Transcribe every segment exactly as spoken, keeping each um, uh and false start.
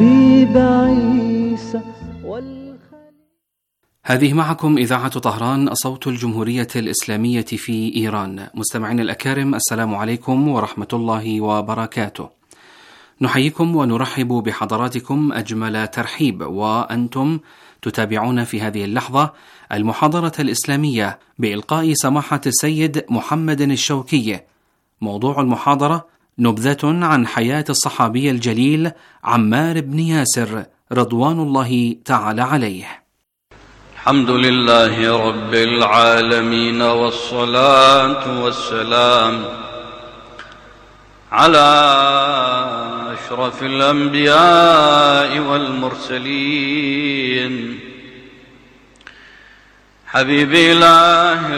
الحبيب عيسى والخليل. هذه معكم إذاعة طهران صوت الجمهورية الإسلامية في إيران. مستمعين الأكارم، السلام عليكم ورحمة الله وبركاته. نحييكم ونرحب بحضراتكم أجمل ترحيب، وأنتم تتابعون في هذه اللحظة المحاضرة الإسلامية بإلقاء سماحة السيد محمد الشوكي. موضوع المحاضرة: نبذة عن حياة الصحابي الجليل عمار بن ياسر رضوان الله تعالى عليه. الحمد لله رب العالمين، والصلاة والسلام على أشرف الأنبياء والمرسلين، حبيب إله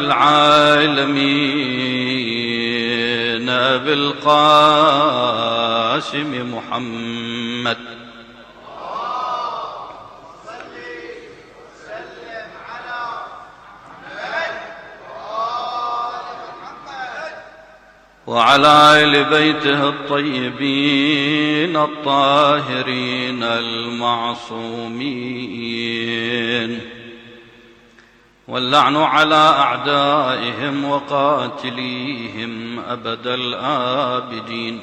العالمين أبي القاسم محمد وعلى آل بيته الطيبين الطاهرين المعصومين، واللعن على أعدائهم وقاتليهم أبد الآبدين.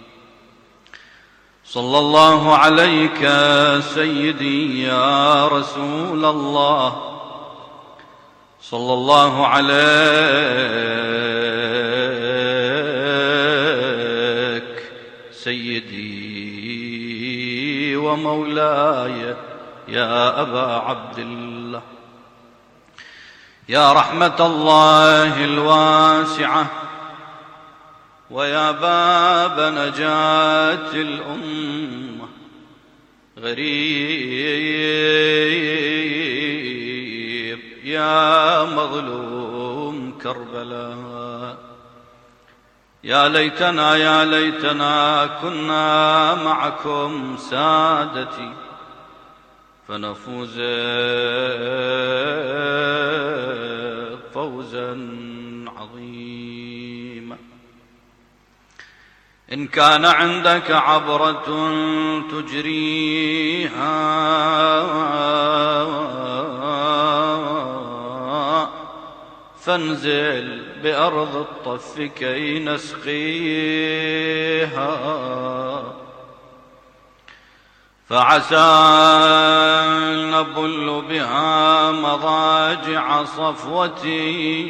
صلى الله عليك سيدي يا رسول الله، صلى الله عليك سيدي ومولاي يا أبا عبد الله، يا رحمة الله الواسعة، ويا باب نجاة الأمة، غريب يا مظلوم كربلاء. يا ليتنا يا ليتنا كنا معكم سادتي فنفوز فوزا عظيما. إن كان عندك عبرة تجريها فانزل بأرض الطف كي نسقيها، فعسى أن نبل بها مضاجع صفوتي،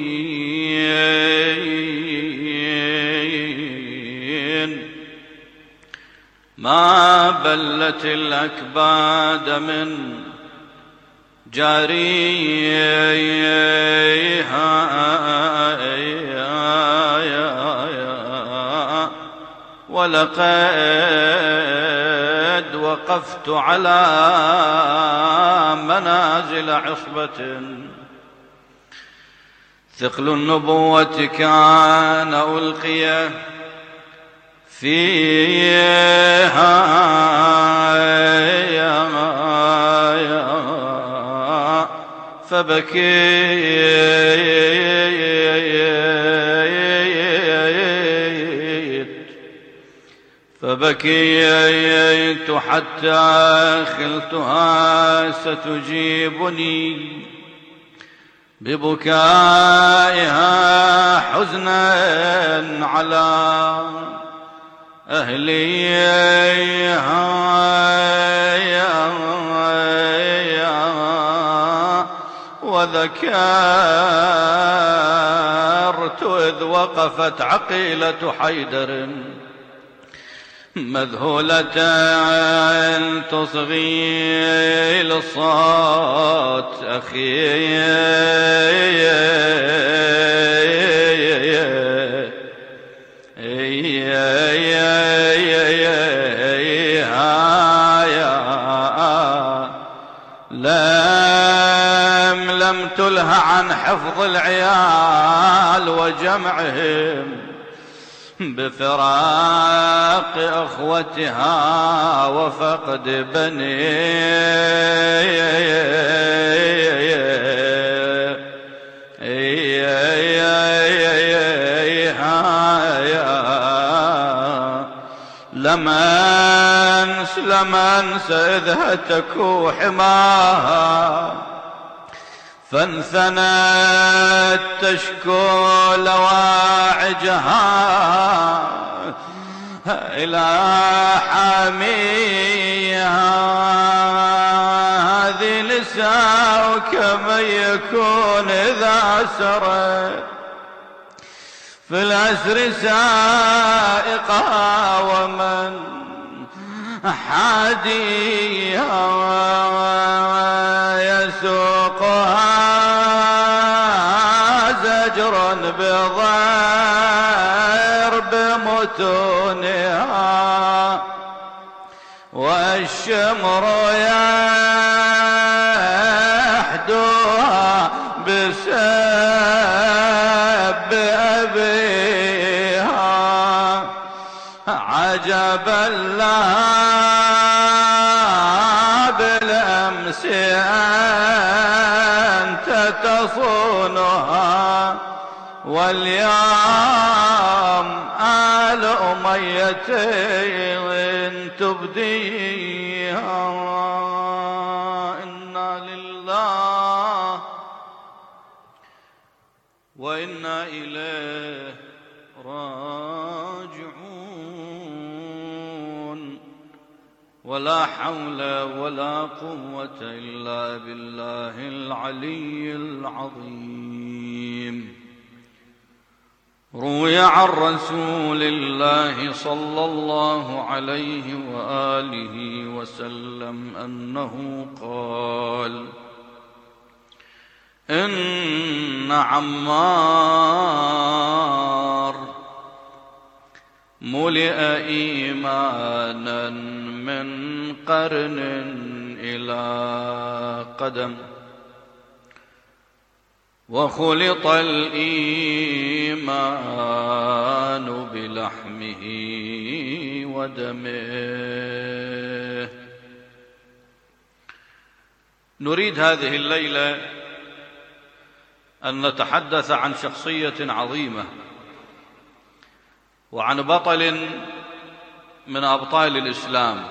ما بلت الأكباد من جاريها، ولقد وقفت على منازل عصبة ثقل النبوة كان ألقي فيها، فبكيت فبكيت حتى خلتها ستجيبني ببكائها حزنا على أهليها، وذكرت إذ وقفت عقيلة حيدر مذهولة تصغي للصوت أخي، لم لم تلهى عن حفظ العيال وجمعهم بفراق أخوتها وفقد بنيها، لمنس لمنس إذ هتكوا حماها فانثنت تشكو لواعجها إلى حاميها. هذه نساء كما يكون إذا سرت في الأسر سائقها ومن حاديها يسوقها زجرا بضرب متونها والشمر يحدوها بسب أبيها. عجبا لها بالأمس أنت تصونها واليوم آل أمية تبديها. إنا لله وإنا إليه راجعون. ولا حول ولا قوة إلا بالله العلي العظيم. روي عن رسول الله صلى الله عليه وآله وسلم أنه قال: إن عمار ملئ إيمانا من قرن إلى قدم وخلط الإيمان بلحمه ودمه. نريد هذه الليلة أن نتحدث عن شخصية عظيمة وعن بطل من أبطال الإسلام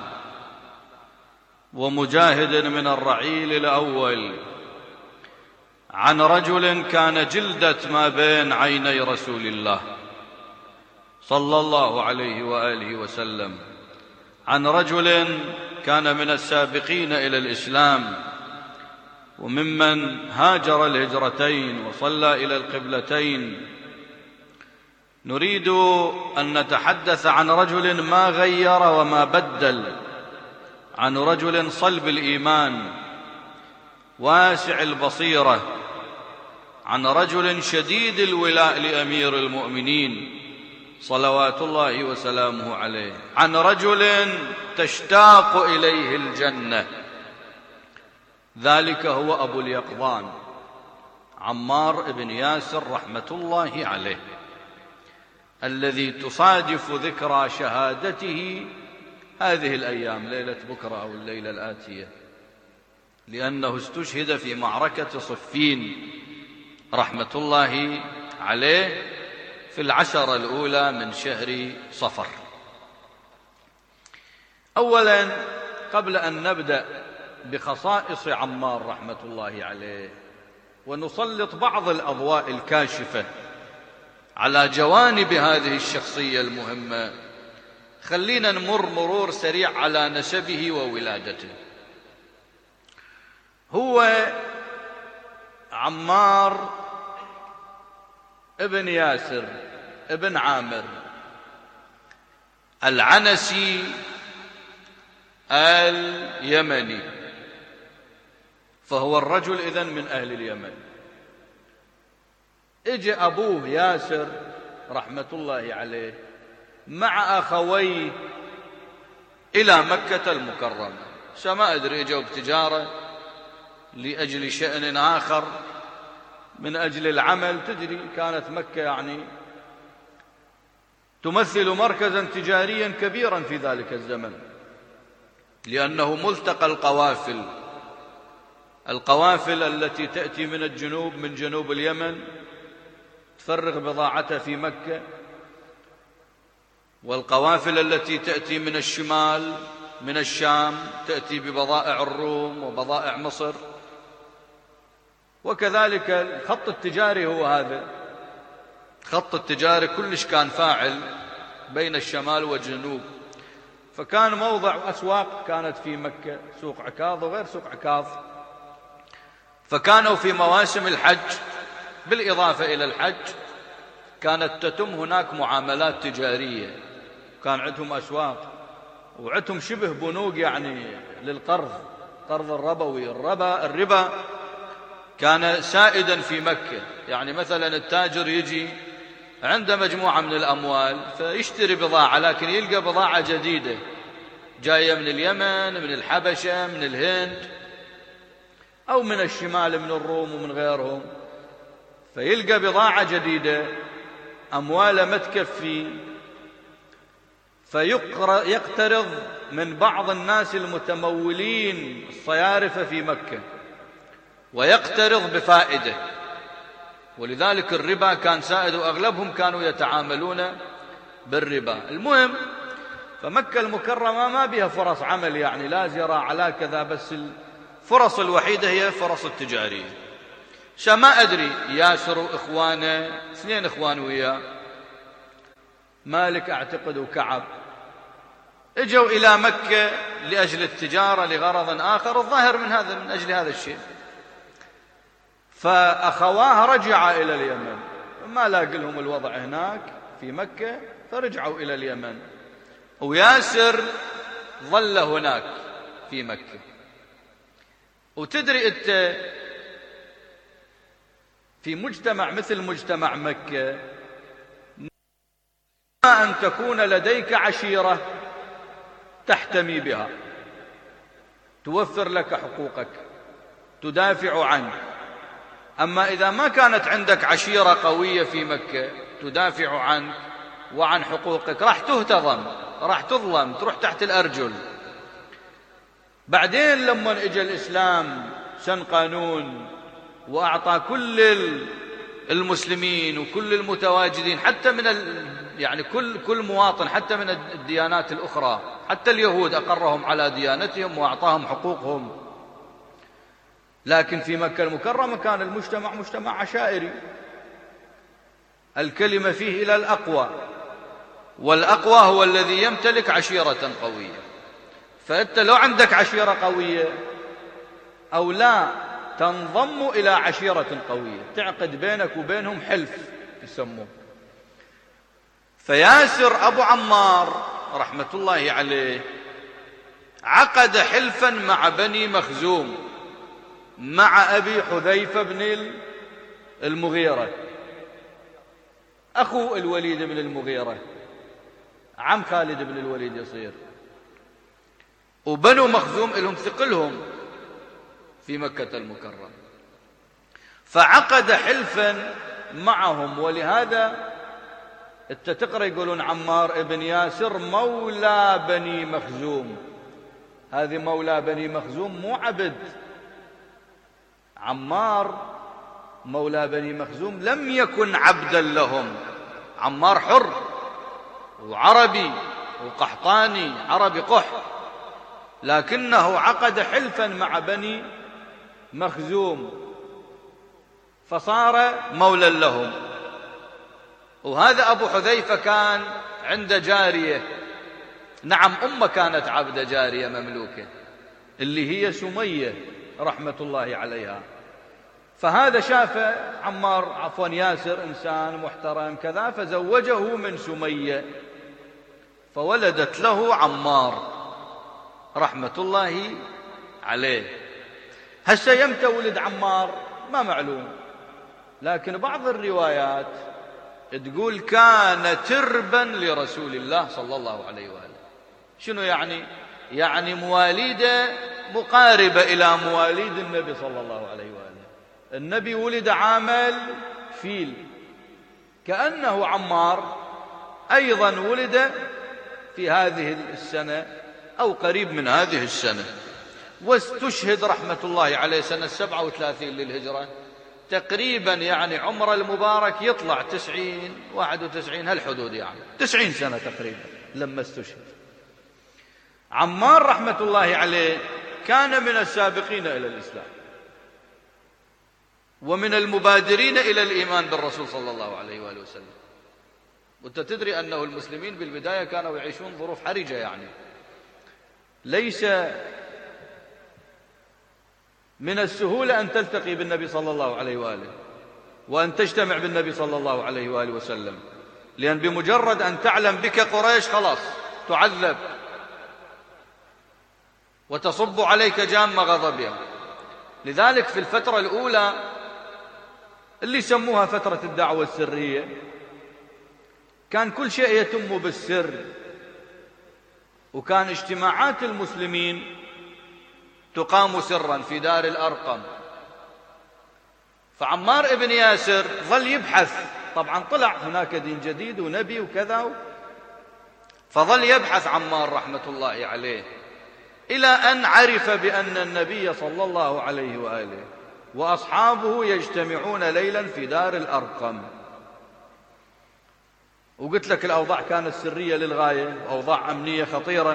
ومجاهد من الرعيل الأول، عن رجل كان جلدة ما بين عيني رسول الله صلى الله عليه وآله وسلم، عن رجل كان من السابقين إلى الإسلام وممن هاجر الهجرتين وصلى إلى القبلتين. نريد أن نتحدث عن رجل ما غير وما بدل، عن رجل صلب الإيمان واسع البصيرة، عن رجل شديد الولاء لأمير المؤمنين صلوات الله وسلامه عليه، عن رجل تشتاق إليه الجنة. ذلك هو أبو اليقظان عمار بن ياسر رحمة الله عليه، الذي تصادف ذكرى شهادته هذه الأيام، ليلة بكرة أو الليلة الآتية، لأنه استشهد في معركة صفين رحمة الله عليه في العشرة الأولى من شهر صفر. أولا، قبل أن نبدأ بخصائص عمار رحمة الله عليه ونسلط بعض الأضواء الكاشفة على جوانب هذه الشخصية المهمة، خلينا نمر مرور سريع على نسبه وولادته. هو عمار ابن ياسر ابن عامر العنسي اليمني، فهو الرجل إذن من أهل اليمن. اجى أبوه ياسر رحمة الله عليه مع أخويه إلى مكة المكرمة، سما أدري اجوا بتجارة لأجل شأن آخر، من أجل العمل. تدري كانت مكة يعني تمثل مركزا تجاريا كبيرا في ذلك الزمن، لأنه ملتقى القوافل، القوافل التي تأتي من الجنوب، من جنوب اليمن، تفرغ بضاعتها في مكة، والقوافل التي تأتي من الشمال من الشام تأتي ببضائع الروم وبضائع مصر، وكذلك الخط التجاري هو هذا. خط التجاري كلش كان فاعل بين الشمال والجنوب، فكان موضع أسواق كانت في مكة، سوق عكاظ وغير سوق عكاظ، فكانوا في مواسم الحج بالإضافة إلى الحج كانت تتم هناك معاملات تجارية، كان عندهم أسواق وعندهم شبه بنوك يعني للقرض، قرض الربوي. الربا الربا كان سائدا في مكة، يعني مثلا التاجر يجي عنده مجموعة من الأموال فيشتري بضاعة، لكن يلقى بضاعة جديدة جاية من اليمن، من الحبشة، من الهند، أو من الشمال من الروم ومن غيرهم، فيلقى بضاعة جديدة أمواله ما تكفي، فيقترض من بعض الناس المتمولين الصيارفة في مكة، ويقترض بفائدة، ولذلك الربا كان سائد وأغلبهم كانوا يتعاملون بالربا. المهم فمكة المكرمة ما بها فرص عمل، يعني لا زراعة لا كذا، بس الفرص الوحيدة هي فرص التجارية. شما أدري ياسر وإخوانه، اثنين إخوان وياه، مالك أعتقد وكعب، اجوا إلى مكة لأجل التجارة لغرض آخر، الظاهر من هذا من أجل هذا الشيء. فأخواه رجعا إلى اليمن، ما لاقي لهم الوضع هناك في مكة فرجعوا إلى اليمن، وياسر ظل هناك في مكة. وتدري أنت في مجتمع مثل مجتمع مكة ما أن تكون لديك عشيرة تحتمي بها، توفر لك حقوقك، تدافع عنك. أما إذا ما كانت عندك عشيرة قوية في مكة تدافع عنك وعن حقوقك، راح تهتضم، راح تظلم، تروح تحت الأرجل. بعدين لما اجى الإسلام سن قانون وأعطى كل المسلمين وكل المتواجدين، حتى من ال... يعني كل كل مواطن، حتى من الديانات الأخرى، حتى اليهود أقرهم على ديانتهم وأعطاهم حقوقهم. لكن في مكة المكرمة كان المجتمع مجتمع عشائري، الكلمة فيه إلى الأقوى، والأقوى هو الذي يمتلك عشيرة قوية. فأنت لو عندك عشيرة قوية أو لا تنضم إلى عشيرة قوية، تعقد بينك وبينهم حلف يسموه. فياسر أبو عمار رحمة الله عليه عقد حلفا مع بني مخزوم، مع أبي حذيفة بن المغيرة أخو الوليد بن المغيرة، عم خالد بن الوليد يصير. وبنو مخزوم لهم ثقلهم في مكة المكرمة، فعقد حلفا معهم. ولهذا انت تقرأ يقولون عمار ابن ياسر مولى بني مخزوم. هذه مولى بني مخزوم مو عبد. عمار مولى بني مخزوم لم يكن عبدا لهم، عمار حر وعربي وقحطاني، عربي قح، لكنه عقد حلفا مع بني مخزوم فصار مولى لهم. وهذا أبو حذيفة كان عنده جارية، نعم أمه كانت عبدة جارية مملوكة اللي هي سمية رحمة الله عليها. فهذا شاف عمار عفوا ياسر إنسان محترم كذا، فزوجه من سمية فولدت له عمار رحمة الله عليه. هسه يمتى ولد عمار ما معلوم، لكن بعض الروايات تقول كان تربا لرسول الله صلى الله عليه وآله. شنو يعني؟ يعني مواليده مقاربة إلى مواليد النبي صلى الله عليه وآله. النبي ولد عام فيل، كأنه عمار أيضا ولد في هذه السنة أو قريب من هذه السنة، واستشهد رحمة الله عليه سنة سبعة وثلاثين للهجرة تقريبا يعني عمر المبارك يطلع تسعين واحد وتسعين هالحدود، يعني تسعين سنة تقريبا لما استشهد. عمار رحمة الله عليه كان من السابقين إلى الإسلام ومن المبادرين إلى الإيمان بالرسول صلى الله عليه وآله وسلم. وأنت تدري أنه المسلمين بالبداية كانوا يعيشون ظروف حرجة، يعني ليس من السهولة أن تلتقي بالنبي صلى الله عليه وآله وأن تجتمع بالنبي صلى الله عليه وآله وسلم، لأن بمجرد أن تعلم بك قريش خلاص تعذب وتصب عليك جام غضبها. لذلك في الفترة الأولى اللي يسموها فترة الدعوة السرية كان كل شيء يتم بالسر، وكان اجتماعات المسلمين تقام سرا في دار الأرقم. فعمار ابن ياسر ظل يبحث، طبعا طلع هناك دين جديد ونبي وكذا، فظل يبحث عمار رحمة الله عليه إلى أن عرف بأن النبي صلى الله عليه وآله وأصحابه يجتمعون ليلا في دار الأرقم. وقلت لك الأوضاع كانت سرية للغاية، أوضاع أمنية خطيرة.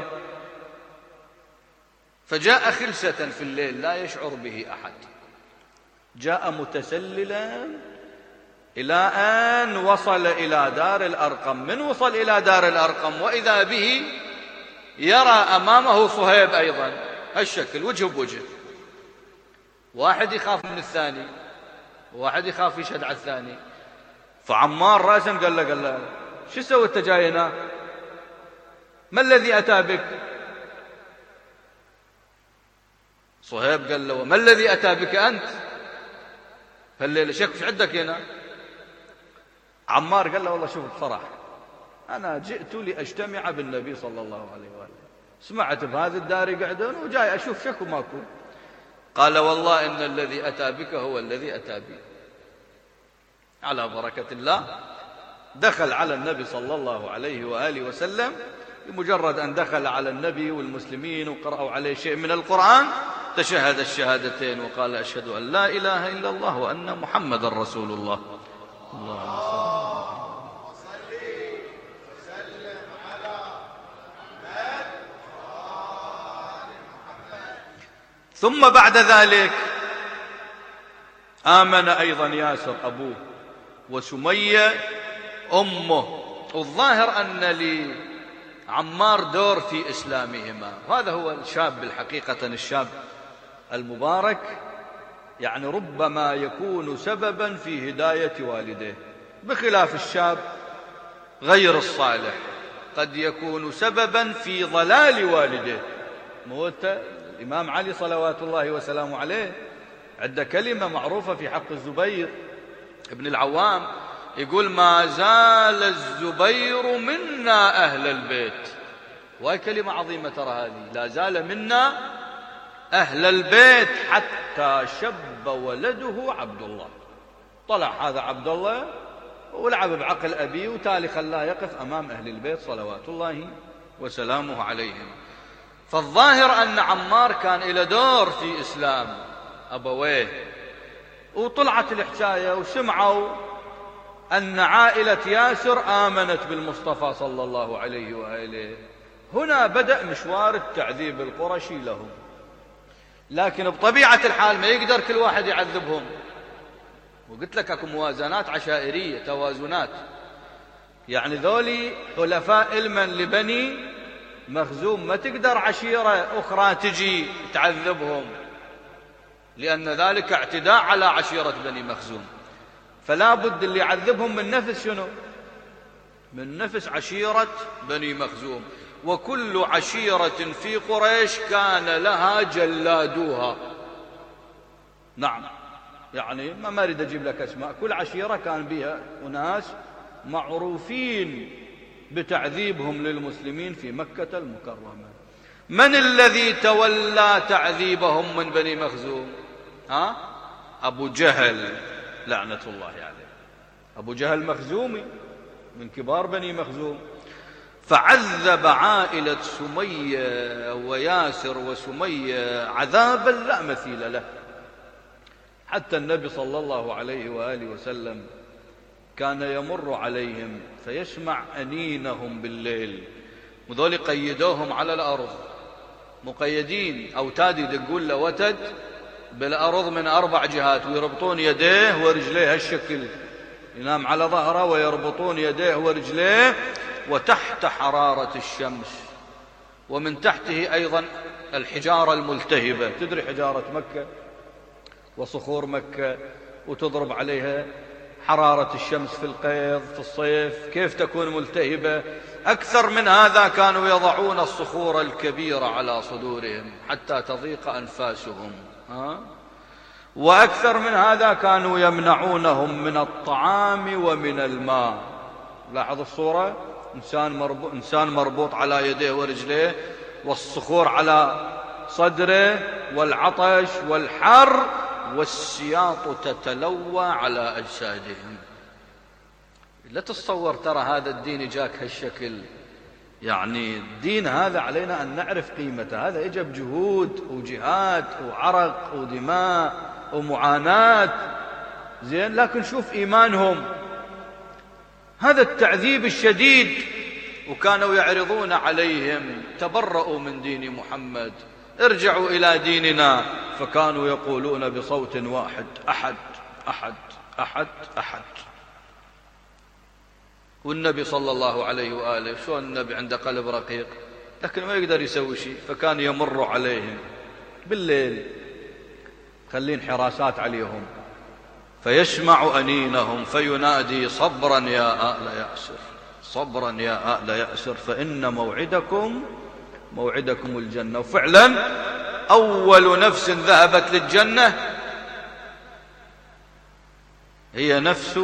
فجاء خلسة في الليل لا يشعر به أحد، جاء متسللا إلى أن وصل إلى دار الأرقم. من وصل إلى دار الأرقم وإذا به يرى أمامه صهيب أيضا هالشكل، وجه بوجه، واحد يخاف من الثاني وواحد يخاف يشهد على الثاني. فعمار راسا قال له قال له شو سويت جاي هنا؟ ما الذي أتى بك؟ صهيب قال له وما الذي أتى بك أنت هالليلة؟ شك في عندك هنا؟ عمار قال له والله شوف بصراحة أنا جئت لأجتمع بالنبي صلى الله عليه وآله، سمعت بهذا الدار يقعدون وجاي أشوف شك وماكو. قال والله إن الذي أتى بك هو الذي أتى بي. على بركة الله دخل على النبي صلى الله عليه وآله وسلم. بمجرد أن دخل على النبي والمسلمين وقرأوا عليه شيء من القرآن تشهد الشهادتين وقال أشهد أن لا إله إلا الله وأن محمد رسول الله. اللهم صل وسلم على محمد. ثم بعد ذلك آمن أيضا ياسر أبوه وسمية أمه. والظاهر أن لعمار دور في إسلامهما، هذا هو الشاب الحقيقة، الشاب المبارك يعني ربما يكون سببا في هداية والديه، بخلاف الشاب غير الصالح قد يكون سببا في ضلال والديه. موت الإمام علي صلوات الله وسلامه عليه عنده كلمة معروفة في حق الزبير ابن العوام، يقول ما زال الزبير منا أهل البيت. وهي كلمة عظيمة ترى هذه، لا زال منا أهل البيت حتى شب ولده عبد الله. طلع هذا عبد الله ولعب بعقل أبيه وتالي خلاه يقف أمام أهل البيت صلوات الله وسلامه عليهم. فالظاهر أن عمار كان إلى دور في إسلام أبويه. وطلعت الحكاية وسمعوا أن عائلة ياسر آمنت بالمصطفى صلى الله عليه وآله. هنا بدأ مشوار التعذيب القرشي لهم، لكن بطبيعة الحال ما يقدر كل واحد يعذبهم. وقلت لك اكو موازنات عشائرية، توازنات، يعني ذولي حلفاء المن لبني مخزوم، ما تقدر عشيرة أخرى تجي تعذبهم، لأن ذلك اعتداء على عشيرة بني مخزوم. فلا بد اللي يعذبهم من نفس شنو؟ من نفس عشيرة بني مخزوم. وكل عشيرة في قريش كان لها جلادوها. نعم، يعني ما أريد أجيب لك أسماء، كل عشيرة كان بها أناس معروفين بتعذيبهم للمسلمين في مكة المكرمة. من الذي تولى تعذيبهم من بني مخزوم؟ ها؟ أبو جهل لعنة الله عليه. أبو جهل مخزومي من كبار بني مخزوم. فعذب عائلة سمية وياسر وسمية عذابا لا مثيل له. حتى النبي صلى الله عليه وآله وسلم كان يمر عليهم فيسمع أنينهم بالليل، وذول قيدوهم على الأرض مقيدين، أوتاد يدقون له وتد بالأرض من أربع جهات، ويربطون يديه ورجليه هالشكل، ينام على ظهره ويربطون يديه ورجليه، وتحت حرارة الشمس، ومن تحته أيضا الحجارة الملتهبة. تدري حجارة مكة وصخور مكة وتضرب عليها حرارة الشمس في القيض في الصيف كيف تكون ملتهبة؟ أكثر من هذا كانوا يضعون الصخور الكبيرة على صدورهم حتى تضيق أنفاسهم، ها؟ وأكثر من هذا كانوا يمنعونهم من الطعام ومن الماء. لاحظ الصورة، إنسان مربوط, إنسان مربوط على يديه ورجليه، والصخور على صدره، والعطش والحر والسياط تتلوى على أجسادهم. لا تتصور ترى هذا الدين جاك هالشكل، يعني الدين هذا علينا أن نعرف قيمته. هذا إجا بجهود وجهاد وعرق ودماء ومعاناة، زين، لكن شوف إيمانهم، هذا التعذيب الشديد، وكانوا يعرضون عليهم تبرؤوا من دين محمد، ارجعوا إلى ديننا، فكانوا يقولون بصوت واحد أحد أحد أحد أحد. والنبي صلى الله عليه وآله شو النبي عنده قلب رقيق، لكن ما يقدر يسوي شيء، فكان يمر عليهم بالليل خلين حراسات عليهم، فيسمع أنينهم فينادي صبرا يا آل يأسر، صبرا يا آل يأسر، فإن موعدكم موعدكم الجنة. وفعلا أول نفس ذهبت للجنة هي نفس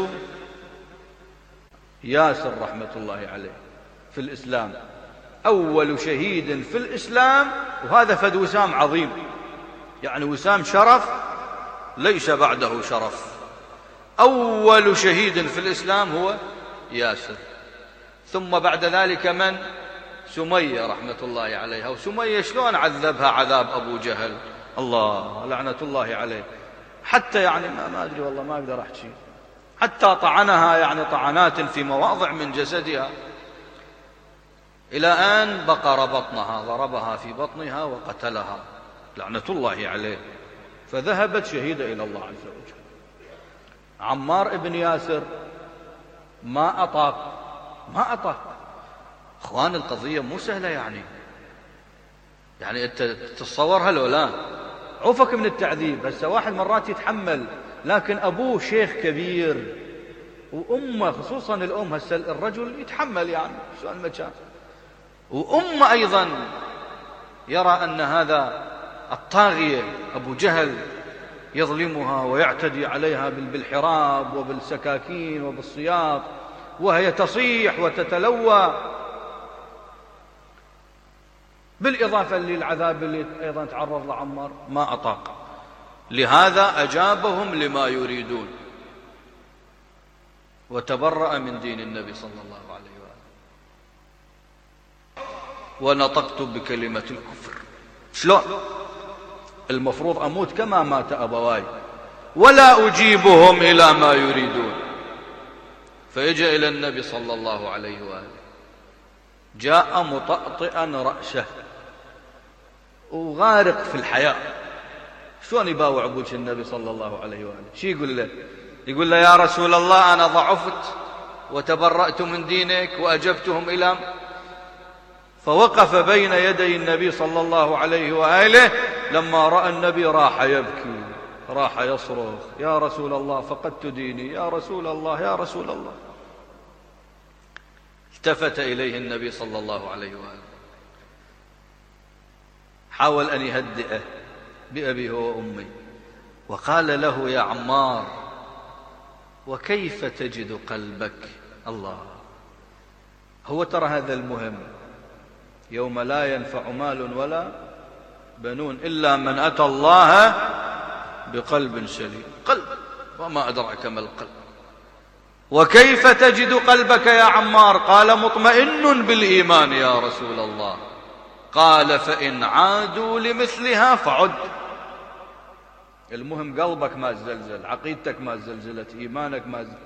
ياسر رحمة الله عليه في الإسلام، أول شهيد في الإسلام، وهذا فد وسام عظيم، يعني وسام شرف ليس بعده شرف. أول شهيد في الإسلام هو ياسر، ثم بعد ذلك من؟ سمية رحمة الله عليها. وسمية شلون عذبها عذاب أبو جهل، الله لعنة الله عليه، حتى يعني ما, ما أدري والله ما أقدر أحكي، حتى طعنها يعني طعنات في مواضع من جسدها، إلى أن بقر بطنها، ضربها في بطنها وقتلها لعنة الله عليه، فذهبت شهيدة إلى الله عز وجل. عمار ابن ياسر ما أطاق ما أطاق أخوان، القضية مو سهلة، يعني يعني أنت تتصورها لو لا عوفك من التعذيب. هسه واحد مرات يتحمل، لكن أبوه شيخ كبير وأمه، خصوصا الأم، هسه الرجل يتحمل يعني شو المكان، وأمه أيضا يرى أن هذا الطاغية أبو جهل يظلمها ويعتدي عليها بالحراب وبالسكاكين وبالسياط، وهي تصيح وتتلوى، بالإضافة للعذاب اللي أيضا تعرض لعمار، ما أطاق. لهذا أجابهم لما يريدون وتبرأ من دين النبي صلى الله عليه وآله. ونطقت بكلمة الكفر. شلون؟ المفروض أموت كما مات أبواي، ولا أجيبهم إلى ما يريدون. فيجي إلى النبي صلى الله عليه وآله، جاء مطأطئا رأسه وغارق في الحياة. شلون يباوع أبوك النبي صلى الله عليه وآله؟ شو يقول له؟ يقول له يا رسول الله أنا ضعفت وتبرأت من دينك وأجبتهم إلى. فوقف بين يدي النبي صلى الله عليه وآله، لما رأى النبي راح يبكي، راح يصرخ يا رسول الله فقدت ديني، يا رسول الله يا رسول الله. التفت إليه النبي صلى الله عليه وآله، حاول أن يهدئه بأبيه وأمي، وقال له يا عمار وكيف تجد قلبك؟ الله، هو ترى هذا المهم، يوم لا ينفع مال ولا بنون إلا من أتى الله بقلب سليم. قلب، وما أدراك ما القلب. وكيف تجد قلبك يا عمار؟ قال مطمئن بالإيمان يا رسول الله. قال فإن عادوا لمثلها فعد، المهم قلبك ما تزلزل، عقيدتك ما تزلزلت، إيمانك ما زلزل.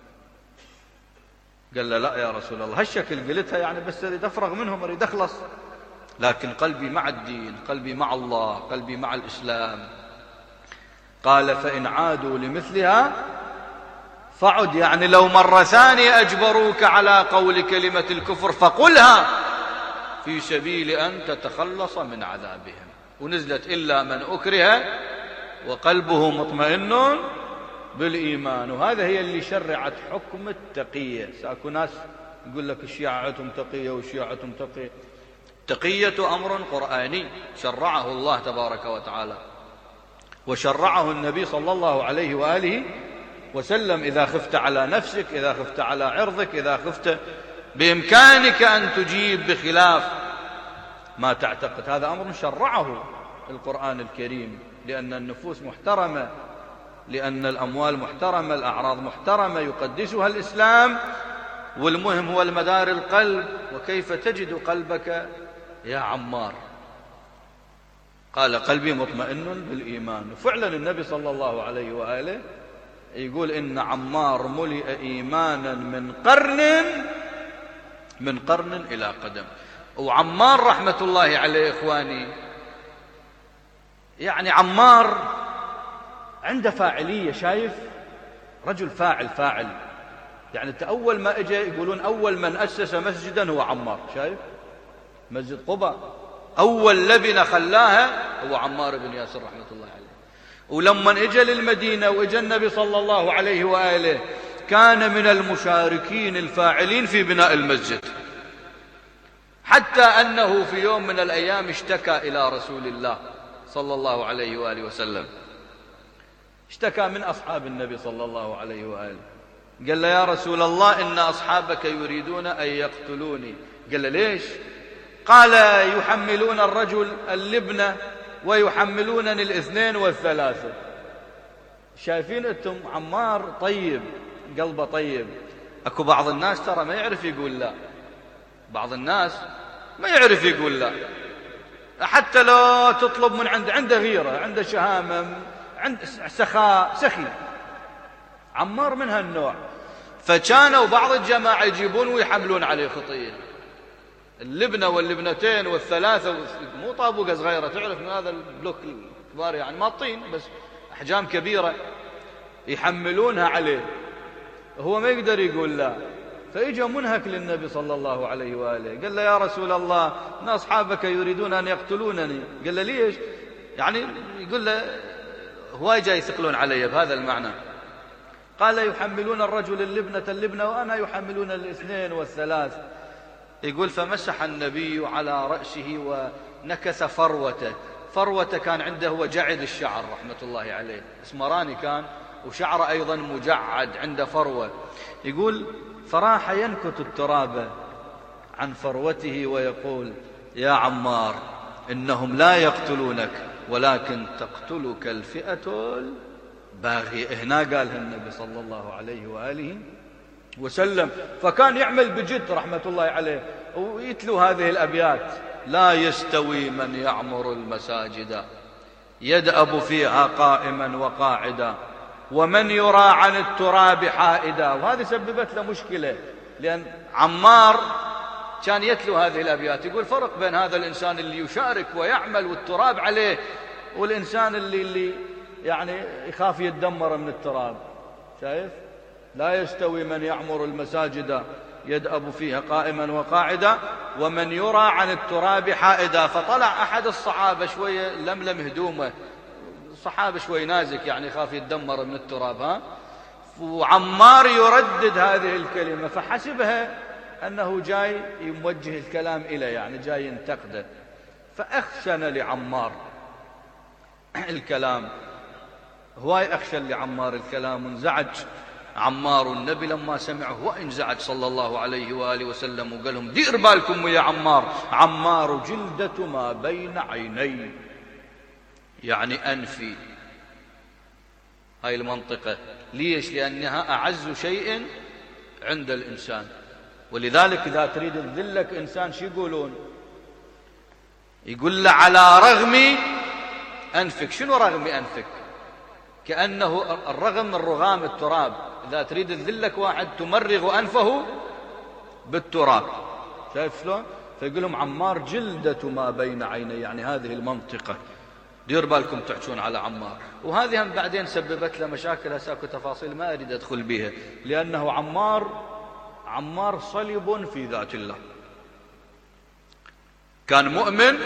قال له لا يا رسول الله، هالشكل قلتها يعني بس أريد أفرغ منهم، أريد أخلص، لكن قلبي مع الدين، قلبي مع الله، قلبي مع الإسلام. قال فإن عادوا لمثلها فعد، يعني لو مرة ثانية أجبروك على قول كلمة الكفر فقلها في سبيل أن تتخلص من عذابهم. ونزلت إلا من أكره وقلبه مطمئن بالإيمان. وهذا هي اللي شرعت حكم التقية. ساكو ناس يقول لك الشيعة عندهم تقية والشيعة عندهم تقية. تقية أمر قرآني شرعه الله تبارك وتعالى، وشرعه النبي صلى الله عليه وآله وسلم. إذا خفت على نفسك، إذا خفت على عرضك، إذا خفت بإمكانك أن تجيب بخلاف ما تعتقد، هذا أمر شرعه القرآن الكريم، لأن النفوس محترمة، لأن الأموال محترمة، الأعراض محترمة يقدسها الإسلام. والمهم هو المدار القلب. وكيف تجد قلبك يا عمار؟ قال قلبي مطمئن بالإيمان. وفعلا النبي صلى الله عليه وآله يقول إن عمار ملئ إيمانا من قرن من قرن إلى قدم. وعمار رحمة الله عليه إخواني، يعني عمار عنده فاعلية، شايف؟ رجل فاعل فاعل. يعني انت أول ما اجى يقولون أول من أسس مسجدا هو عمار، شايف؟ مسجد قباء أول لبنة خلاها هو عمار بن ياسر رحمة الله عليه. ولما اجى للمدينة واجى النبي صلى الله عليه وآله كان من المشاركين الفاعلين في بناء المسجد، حتى أنه في يوم من الأيام اشتكى إلى رسول الله صلى الله عليه وآله وسلم، اشتكى من أصحاب النبي صلى الله عليه وآله. قال له يا رسول الله إن أصحابك يريدون أن يقتلوني. قال له ليش؟ قال يحملون الرجل اللبنة ويحملونني الاثنين والثلاثة. شايفين أنتم عمار طيب، قلبه طيب. أكو بعض الناس ترى ما يعرف يقول لا، بعض الناس ما يعرف يقول لا، حتى لو تطلب من عنده، عنده غيرة، عنده شهامة، عنده سخاء، سخي. عمار من هالنوع. فكانوا بعض الجماعة يجيبون ويحملون عليه خطية، اللبنة واللبنتين والثلاثة، مو طابوقة صغيرة، تعرف من هذا البلوك الكبار يعني ماطين، بس أحجام كبيرة يحملونها عليه، هو ما يقدر يقول لا. فإجى منهك للنبي صلى الله عليه وآله، قال له يا رسول الله إن أصحابك يريدون أن يقتلونني. قال له ليش؟ يعني يقول له هواي جاي يثقلون علي بهذا المعنى. قال يحملون الرجل اللبنة اللبنة وأنا يحملون الاثنين والثلاث. يقول فمسح النبي على رأسه ونكس فروته. فروته كان عنده هو جعد الشعر رحمة الله عليه، اسمراني كان، وشعر أيضا مجعد، عنده فروة. يقول فراح ينكت التراب عن فروته ويقول يا عمار إنهم لا يقتلونك ولكن تقتلك الفئة الباغية. هنا قالها النبي صلى الله عليه وآله وسلم. فكان يعمل بجد رحمة الله عليه ويتلو هذه الأبيات: لا يستوي من يعمر المساجد يدأب فيها قائما وقاعدا ومن يرى عن التراب حائدا. وهذه سببت له مشكلة، لأن عمار كان يتلو هذه الأبيات يقول فرق بين هذا الإنسان اللي يشارك ويعمل والتراب عليه، والإنسان اللي, اللي يعني يخاف يتدمر من التراب. شايف؟ لا يستوي من يعمر المساجد يدأب فيها قائما وقاعدا ومن يرى عن التراب حائدا. فطلع أحد الصحابة شوية لملم هدومه، الصحابة شوي نازك يعني خاف يتدمر من التراب، ها؟ وعمار يردد هذه الكلمة فحسبها أنه جاي يوجه الكلام إليه، يعني جاي ينتقده، فأخشن لعمار الكلام، هواي أخشن لعمار الكلام، وانزعج عمار. النبي لما سمعه وانزعج صلى الله عليه وآله وسلم وقال لهم دير بالكم يا عمار، عمار جلدة ما بين عيني، يعني أنفي، هاي المنطقة. ليش؟ لأنها أعز شيء عند الإنسان. ولذلك إذا تريد تذلك إنسان شو يقولون؟ يقول له على رغم أنفك. شنو رغم أنفك؟ كأنه الرغم من رغام التراب، إذا تريد تذلك واحد تمرغ أنفه بالتراب. شايف شلون؟ فيقول لهم عمار جلدة ما بين عيني، يعني هذه المنطقة. دير بالكم تحجون على عمار. وهذه هم بعدين سببت له مشاكل، هساكو تفاصيل ما أريد أدخل بها، لأنه عمار عمار صلب في ذات الله، كان مؤمن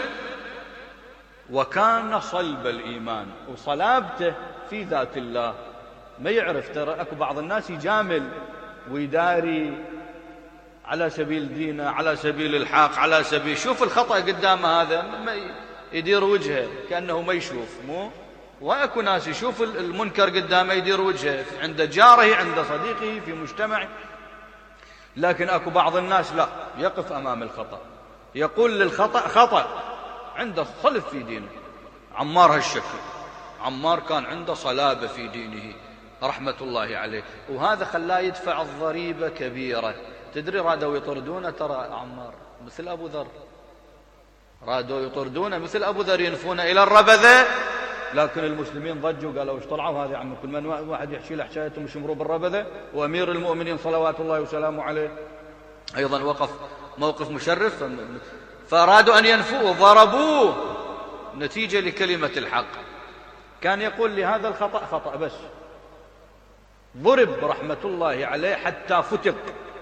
وكان صلب الإيمان، وصلابته في ذات الله. ما يعرف، ترى أكو بعض الناس يجامل ويداري على سبيل دينه، على سبيل الحق، على سبيل شوف الخطأ قدامه هذا ما يدير وجهه كأنه ما يشوف. مو وأكو ناس يشوف المنكر قدامه يدير وجهه عند جاره، عند صديقه، في مجتمعه. لكن أكو بعض الناس لا، يقف أمام الخطأ، يقول للخطأ خطأ، عنده صلب في دينه. عمار هالشكل، عمار كان عنده صلابة في دينه رحمة الله عليه، وهذا خلاه يدفع الضريبة كبيرة. تدري رادوا يطردونه، ترى عمار مثل أبو ذر، رادوا يطردونه مثل أبو ذر، ينفونه إلى الربذة. لكن المسلمين ضجوا، قالوا ايش طلعوا هذه عم كل من واحد يحكي له حكايتهم يشمروا بالربذة. وأمير المؤمنين صلوات الله وسلامه عليه أيضا وقف موقف مشرف، فأرادوا أن ينفوه، ضربوه نتيجة لكلمة الحق. كان يقول لهذا الخطأ خطأ بس، ضرب رحمة الله عليه حتى فتق،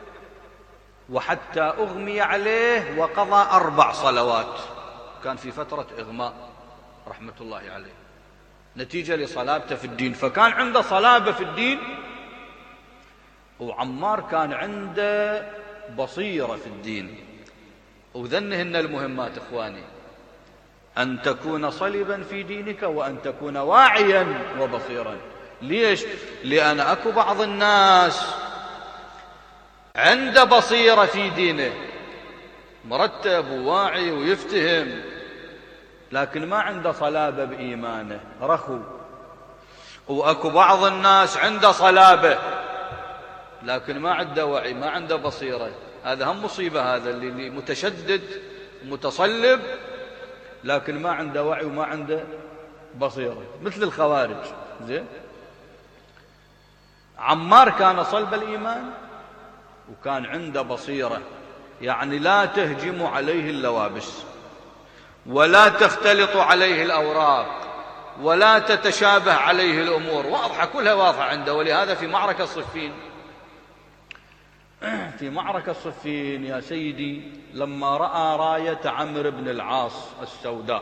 وحتى أغمي عليه، وقضى أربع صلوات. كان في فترة إغماء رحمة الله عليه نتيجة لصلابته في الدين. فكان عنده صلابة في الدين، وعمار كان عنده بصيرة في الدين. وذنهن المهمات إخواني، أن تكون صلبا في دينك، وأن تكون واعيا وبصيرا. ليش؟ لأن أكو بعض الناس عنده بصيرة في دينه، مرتب وواعي ويفتهم، لكن ما عنده صلابة بإيمانه، رخو. وأكو بعض الناس عنده صلابة لكن ما عنده وعي، ما عنده بصيرة. هذا هم مصيبة، هذا اللي متشدد متصلب لكن ما عنده وعي وما عنده بصيرة، مثل الخوارج. زين، عمار كان صلب الإيمان وكان عنده بصيرة، يعني لا تهجم عليه اللوابس، ولا تختلط عليه الأوراق، ولا تتشابه عليه الأمور، واضحة كلها واضحة عنده. ولهذا في معركة صفين في معركة صفين يا سيدي، لما رأى راية عمرو بن العاص السوداء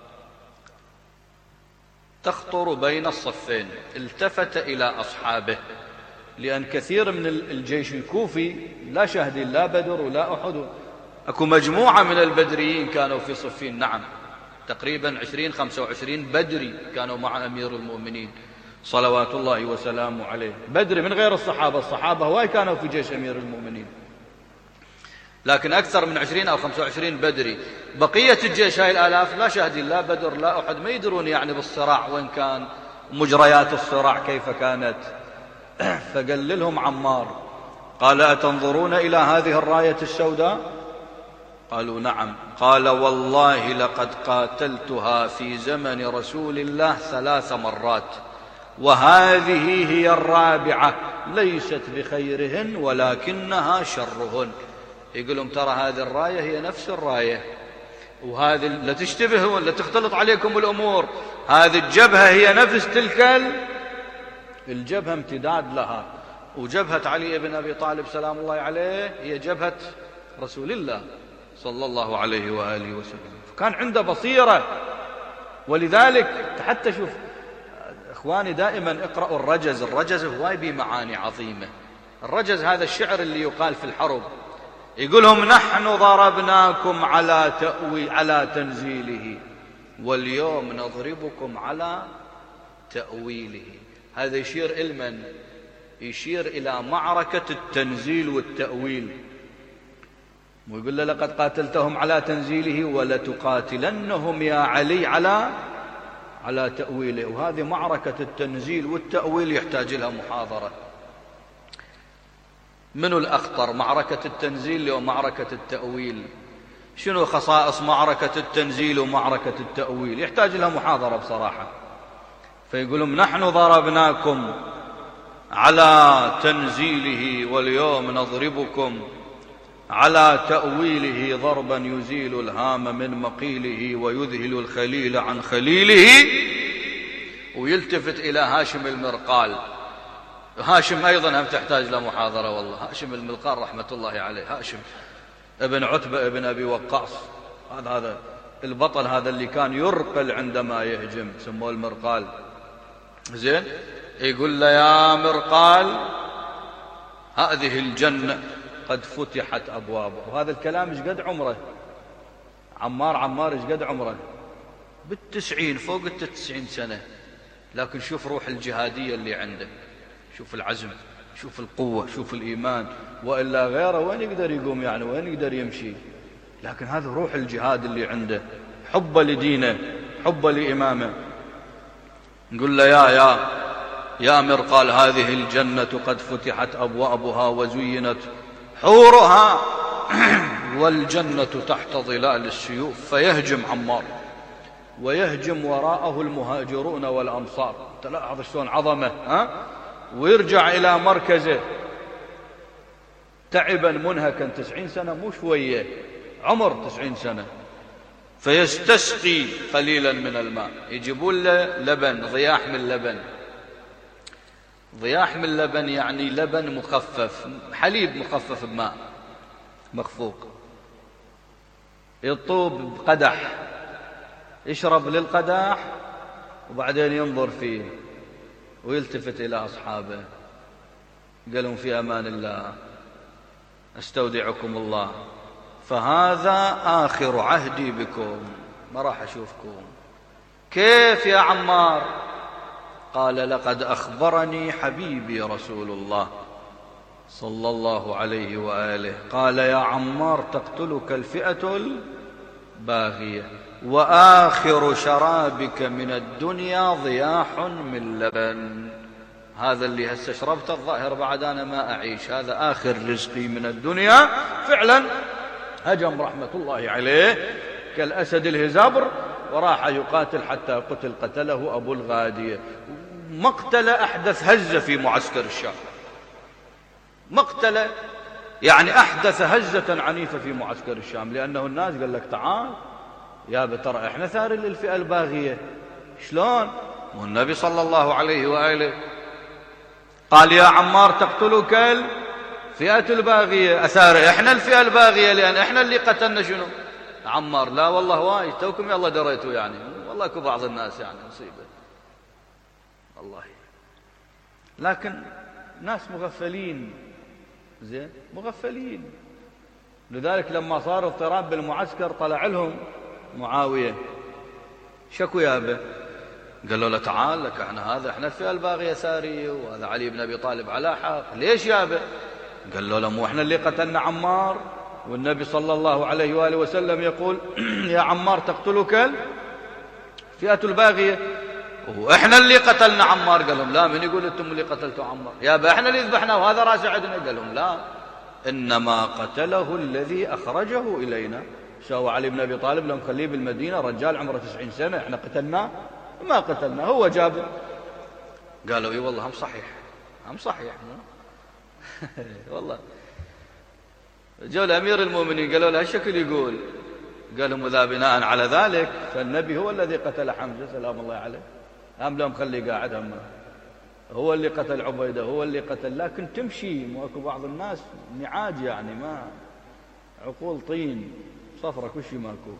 تخطر بين الصفين، التفت إلى أصحابه، لأن كثير من الجيش الكوفي لا شهد لا بدر ولا أحد. أكو مجموعة من البدريين كانوا في صفين، نعم، تقريبا عشرين خمسة وعشرين بدري كانوا مع أمير المؤمنين صلوات الله وسلامه عليه. بدري من غير الصحابة، الصحابة هواي كانوا في جيش أمير المؤمنين، لكن أكثر من عشرين أو خمسة وعشرين بدري. بقية الجيش هاي الآلاف لا شهد لا بدر لا أحد، ما يدرون يعني بالصراع وين كان، مجريات الصراع كيف كانت. فقال لهم عمار، قال: أتنظرون إلى هذه الراية السوداء؟ قالوا: نعم. قال: والله لقد قاتلتها في زمن رسول الله ثلاث مرات، وهذه هي الرابعة، ليست بخيرهن ولكنها شرهن. يقول لهم: ترى هذه الراية هي نفس الراية، وهذه لا تشتبه ولا تختلط عليكم الأمور، هذه الجبهة هي نفس تلك الجبهة، امتداد لها. وجبهة علي بن أبي طالب سلام الله عليه هي جبهة رسول الله صلى الله عليه وآله وسلم. كان عنده بصيرة. ولذلك حتى شوف إخواني، دائما اقرأوا الرجز. الرجز هواي به معاني عظيمة. الرجز هذا الشعر اللي يقال في الحرب، يقولهم: نحن ضربناكم على تأوي على تنزيله، واليوم نضربكم على تأويله. هذا يشير إلى من؟ يشير إلى معركة التنزيل والتأويل. ويقول له: لقد قاتلتهم على تنزيله ولتقاتلنهم يا علي على على تأويله. وهذه معركة التنزيل والتأويل يحتاج لها محاضرة. منو الأخطر، معركة التنزيل أو معركة التأويل؟ شنو خصائص معركة التنزيل ومعركة التأويل؟ يحتاج لها محاضرة بصراحة. فيقولون نحن ضربناكم على تنزيله واليوم نضربكم على تأويله ضربا يزيل الهام من مقيله ويذهل الخليل عن خليله. ويلتفت إلى هاشم المرقال. هاشم أيضا هم تحتاج لمحاضرة والله. هاشم المرقال رحمة الله عليه، هاشم ابن عتبة ابن أبي وقاص، هذا هذا البطل، هذا اللي كان يرقل عندما يهجم، سموه المرقال. زين، يقول له يا مرقال هذه الجنة قد فتحت أبوابها. وهذا الكلام ايش قد عمره عمار؟ عمار ايش قد عمره؟ بالتسعين، فوق التسعين سنة. لكن شوف روح الجهادية اللي عنده، شوف العزم، شوف القوة، شوف الإيمان. وإلا غيره وين يقدر يقوم يعني، وين يقدر يمشي؟ لكن هذا روح الجهاد اللي عنده، حبه لدينه، حبه لإمامه. نقول له يا يا يا مرقال هذه الجنة قد فتحت أبوابها وزينت حورها والجنة تحت ظلال السيوف. فيهجم عمار ويهجم وراءه المهاجرون والأنصار. تلاحظ شلون عظمة، ها؟ ويرجع إلى مركزه تعبا منهكا، تسعين سنة مو شوية، عمر تسعين سنة. فيستسقي قليلا من الماء، يجيبون له لبن، ضياح من لبن. ضياح من لبن يعني لبن مخفف، حليب مخفف بماء مخفوق. يطوب بقدح، يشرب للقدح وبعدين ينظر فيه ويلتفت إلى أصحابه، قالوا في أمان الله، استودعكم الله، فهذا آخر عهدي بكم، ما راح أشوفكم. كيف يا عمار؟ قال لقد أخبرني حبيبي رسول الله صلى الله عليه وآله، قال يا عمار تقتلك الفئة الباغية وآخر شرابك من الدنيا ضياح من لبن. هذا اللي هسه شربته الظاهر بعد أنا ما أعيش، هذا آخر رزقي من الدنيا. فعلا هجم رحمة الله عليه كالأسد الهزابر وراح يقاتل حتى قتل، قتله أبو الغادية. مقتلة أحدث هزة في معسكر الشام، مقتلة يعني أحدث هزة عنيفة في معسكر الشام، لأنه الناس قال لك تعال يا ترى إحنا ثار للفئة الباغية. شلون؟ والنبي صلى الله عليه وآله قال يا عمار تقتلك الفئة الباغية، أثار إحنا الفئة الباغية لأن إحنا اللي قتلنا. شنو؟ عمار لا والله وايد، توكم يلا دريتوا يعني، والله كو بعض الناس يعني مصيبة والله. لكن ناس مغفلين، زين مغفلين. لذلك لما صار اضطراب بالمعسكر طلع لهم معاوية، شكو يابه؟ قالوا له تعال لك احنا هذا احنا الفئة الباغية ساري، وهذا علي بن ابي طالب على حق. ليش يابه؟ قالوا له مو احنا اللي قتلنا عمار، والنبي صلى الله عليه واله وسلم يقول يا عمار تقتلك الفئة الباغية، واحنا اللي قتلنا عمار. قال لهم لا، من يقول انتم اللي قتلتوا عمار؟ يابا احنا اللي ذبحناه وهذا راس عندنا. قال لهم لا، انما قتله الذي اخرجه الينا. شو علي بن ابي طالب لو مخليه بالمدينه رجال عمره تسعين سنه، احنا قتلناه؟ ما قتلناه، هو جابر. قالوا اي والله هم صحيح، هم صحيح والله. جو لامير المؤمنين قالوا له هالشكل يقول، قال لهم اذا بناء على ذلك فالنبي هو الذي قتل حمزه سلام الله عليه، هم لهم خليه قاعد، هم هو اللي قتل عبيده، هو اللي قتل. لكن تمشي، ماكو بعض الناس نعاج يعني، ما عقول طين صفرة كل شيء ماكو،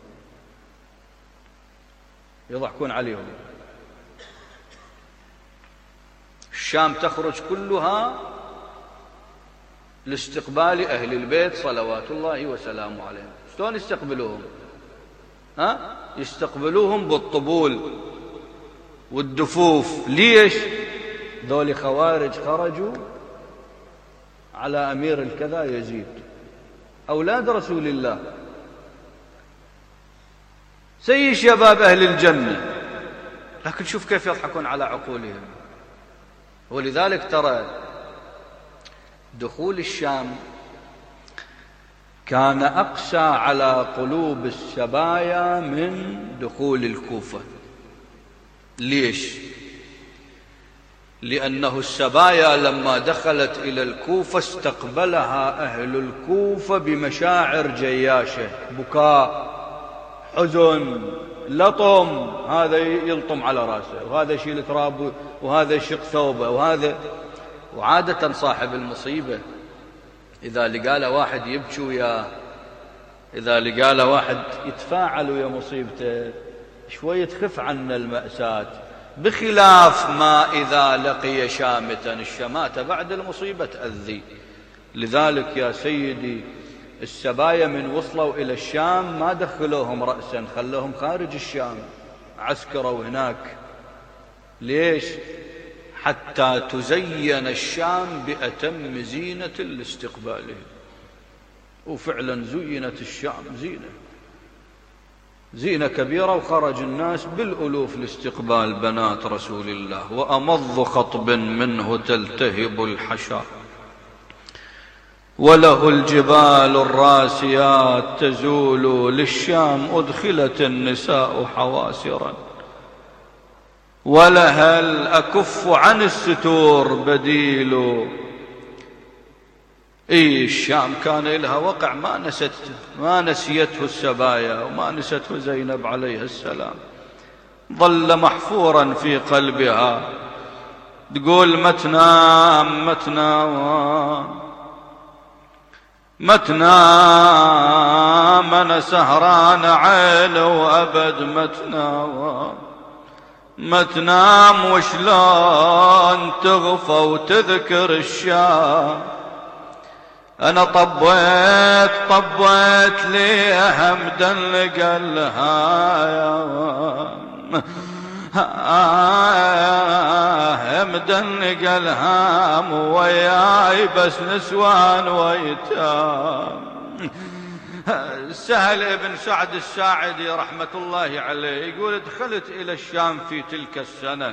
يضحكون عليهم. الشام تخرج كلها لاستقبال أهل البيت صلوات الله وسلامه عليهم. شلون يستقبلوهم؟ ها؟ يستقبلوهم بالطبول والدفوف. ليش؟ ذول خوارج خرجوا على أمير الكذا يزيد، أولاد رسول الله، سيد شباب أهل الجنة، لكن شوف كيف يضحكون على عقولهم. ولذلك ترى دخول الشام كان أقسى على قلوب السبايا من دخول الكوفة. ليش؟ لأنه السبايا لما دخلت إلى الكوفة استقبلها أهل الكوفة بمشاعر جياشة، بكاء، حزن، لطم، هذا يلطم على رأسه وهذا يشيل تراب وهذا يشق ثوبه وهذا. وعادة صاحب المصيبة إذا لقى له واحد يبكي وياه، إذا لقى له واحد يتفاعل ويا مصيبته شوية تخف عنا المأساة، بخلاف ما إذا لقي شامتا، الشماتة بعد المصيبة تأذي. لذلك يا سيدي السبايا من وصلوا إلى الشام ما دخلوهم رأسا، خلوهم خارج الشام، عسكروا هناك. ليش؟ حتى تزين الشام بأتم زينة لاستقباله. وفعلا زينت الشام زينة زينة كبيرة، وخرج الناس بالألوف لاستقبال بنات رسول الله. وأمض خطب منه تلتهب الحشا، وله الجبال الراسيات تزول، للشام أدخلت النساء حواسرا، ولهل أكف عن الستور بديل. إيه الشام كان لها وقع ما نست ما نسيته السبايا وما نسته زينب عليه السلام، ظل محفورا في قلبها. تقول ما تنام ما تنام ما تنام، أنا سهران عين وأبد ما تنام ما تنام، وشلون تغفى وتذكر الشام. أنا طبيت طبيت ليها مدلق الهام، مدلق الهام، وياي بس نسوان ويتام. سهل بن سعد الساعدي رحمة الله عليه يقول دخلت إلى الشام في تلك السنة،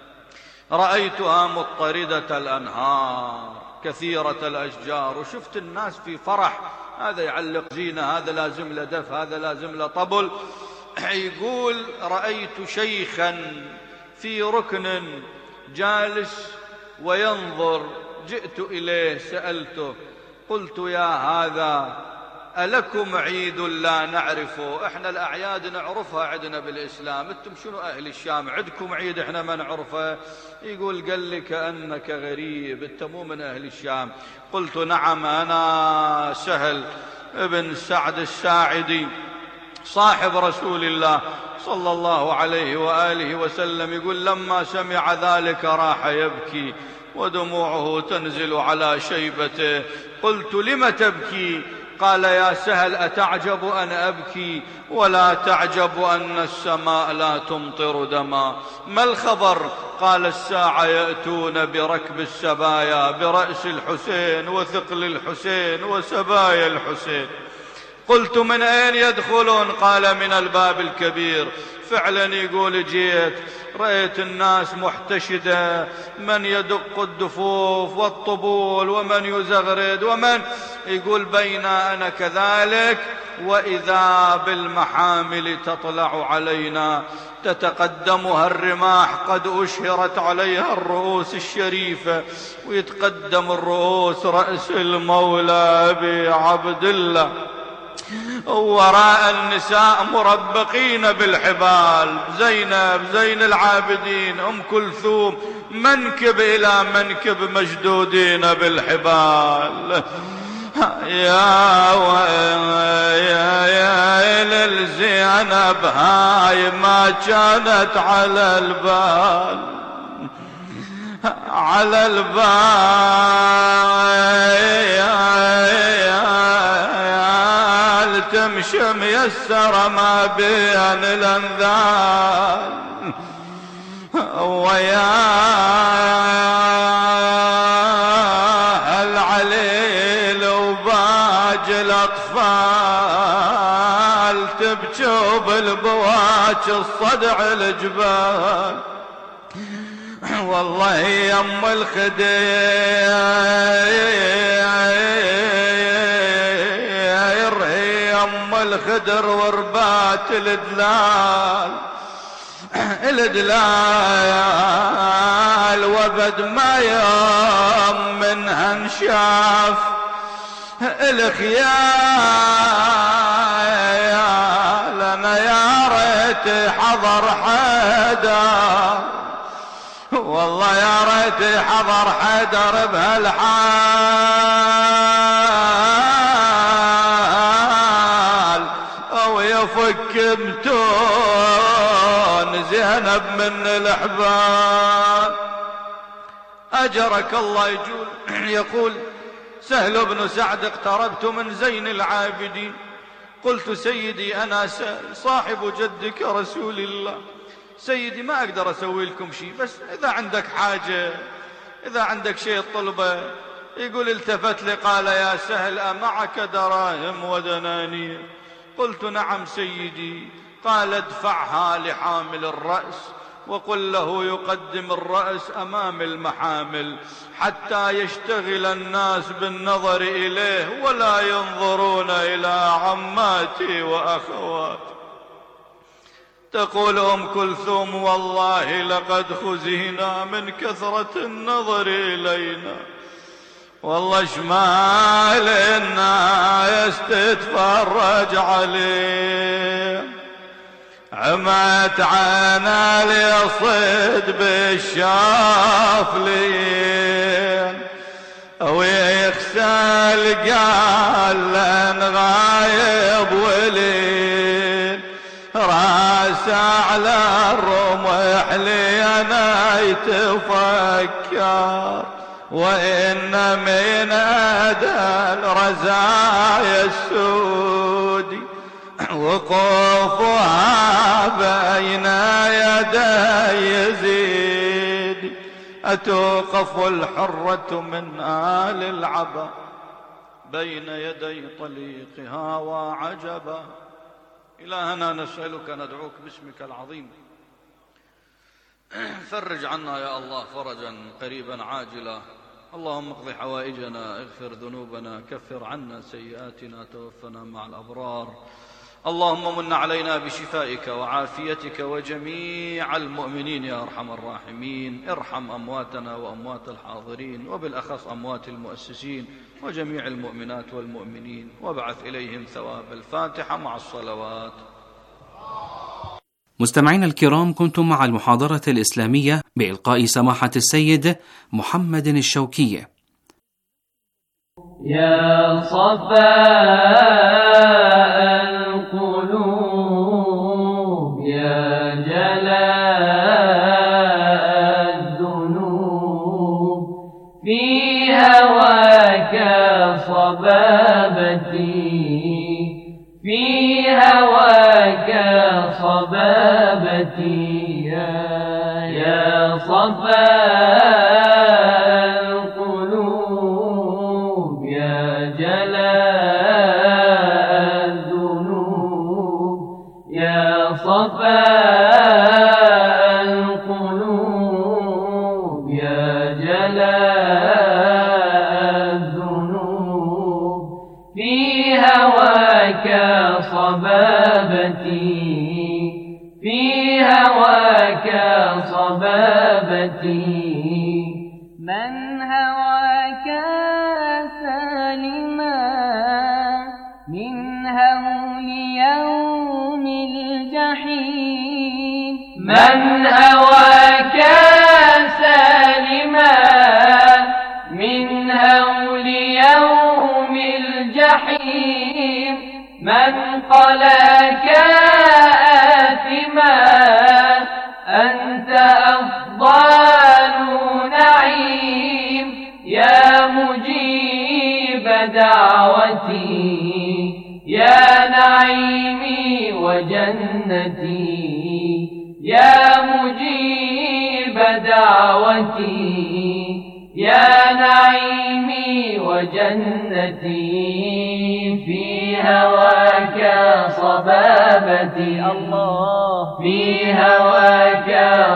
رأيتها مضطردة الأنهار كثيرة الأشجار، وشفت الناس في فرح، هذا يعلق زينة، هذا لازم له دف، هذا لازم له طبل. يقول رأيت شيخا في ركن جالس وينظر، جئت إليه سألته قلت يا هذا ألكم عيد لا نعرفه؟ احنا الأعياد نعرفها عندنا بالإسلام، انتم شنو أهل الشام عندكم عيد احنا ما نعرفه؟ يقول قال لي كأنك غريب، انت مو من أهل الشام. قلت نعم أنا سهل ابن سعد الساعدي صاحب رسول الله صلى الله عليه وآله وسلم. يقول لما سمع ذلك راح يبكي ودموعه تنزل على شيبته. قلت لم تبكي؟ قال يا سهل أتعجب أن أبكي ولا تعجب أن السماء لا تمطر دما؟ ما الخبر؟ قال الساعة يأتون بركب السبايا برأس الحسين وثقل الحسين وسبايا الحسين. قلت من أين يدخلون؟ قال من الباب الكبير. فعلا يقول جيت رأيت الناس محتشدة، من يدق الدفوف والطبول ومن يزغرد ومن يقول بين أنا كذلك وإذا بالمحامل تطلع علينا تتقدمها الرماح قد أشهرت عليها الرؤوس الشريفة، ويتقدم الرؤوس رأس المولى أبي عبد الله، وراء النساء مربقين بالحبال، زينب زين العابدين أم كلثوم منكب إلى منكب مشدودين بالحبال. يا يا يا للزينب هاي ما كانت على البال على البال، تمشي ميسرة ما بين الأنذال. ويا العليل وباج الأطفال تبكي بالبواج الصدع الجبال. والله يم الخدير يم الخدر وربات الدلال، الدلال وبد ما يوم منها انشاف الخيال انا يا ريت حضر حيدر والله يا ريت حضر حيدر بهالحال او يفك متون زينب من الحبال. اجرك الله يجول يقول سهل بن سعد اقتربت من زين العابدين قلت سيدي انا صاحب جدك رسول الله سيدي ما اقدر اسوي لكم شيء بس اذا عندك حاجة اذا عندك شيء طلبه. يقول التفت لي قال يا سهل امعك دراهم ودنانير قلت نعم سيدي. قال ادفعها لحامل الرأس وقل له يقدم الرأس أمام المحامل حتى يشتغل الناس بالنظر إليه ولا ينظرون إلى عماتي وأخواتي. تقول أم كلثوم والله لقد خزينا من كثرة النظر إلينا والله شمال الناس تتفرج عليه عمت عنا ليصد بالشافلين ويخسل قال لن غايب ولين راس على الرمح لينا يتفكر وإن من أدى الرزايا السودي وقوفها بين يدي يزيد أتوقف الحرة من آل العبا بين يدي طليقها وعجبا. إلهنا نسألك ندعوك باسمك العظيم فرج عنا يا الله فرجا قريبا عاجلا. اللهم اقض حوائجنا اغفر ذنوبنا كفر عنا سيئاتنا توفنا مع الأبرار. اللهم من علينا بشفائك وعافيتك وجميع المؤمنين يا أرحم الراحمين. ارحم أمواتنا وأموات الحاضرين وبالأخص أموات المؤسسين وجميع المؤمنات والمؤمنين وابعث إليهم ثواب الفاتحة مع الصلوات. مستمعين الكرام كنتم مع المحاضرة الإسلامية بإلقاء سماحة السيد محمد الشوكي. يا صفاء القلوب يا جلاء الذنوب في هواك صبابتي في هواك صبابتي يا يا صفاء القلوب يا جلاء الذنوب يا صفاء القلوب يا جلاء الذنوب في هواك صبابتي في هواك صبابتي. من هواك سالما من هول يوم الجحيم من هواك سالما من هول يوم الجحيم من قلاك آثما أنت أفضل نعيم يا مجيب دعوتي يا نعيمي وجنتي يا مجيب دعوتي يا نعيمي وجنتي في هواك صبابتي الله في هواك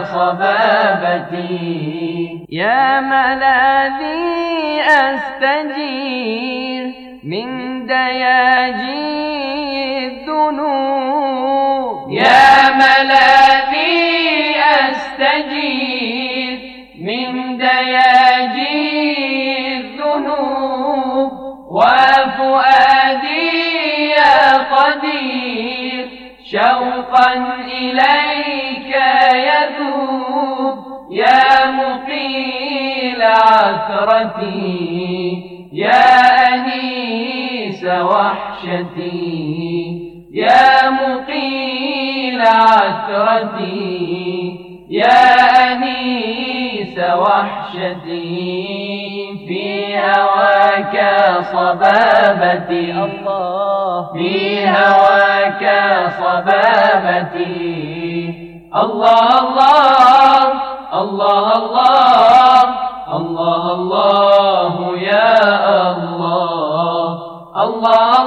صبابتي. يا ملاذي أستجير من دياجي الذنوب يا ملاذي شوقا إليك يذوب يا مقيل عثرتي يا أنيس وحشتي يا مقيل عثرتي يا أنيس وحشتي في هواك صبابتي الله في هواك صبابتي الله الله الله الله الله الله يا الله الله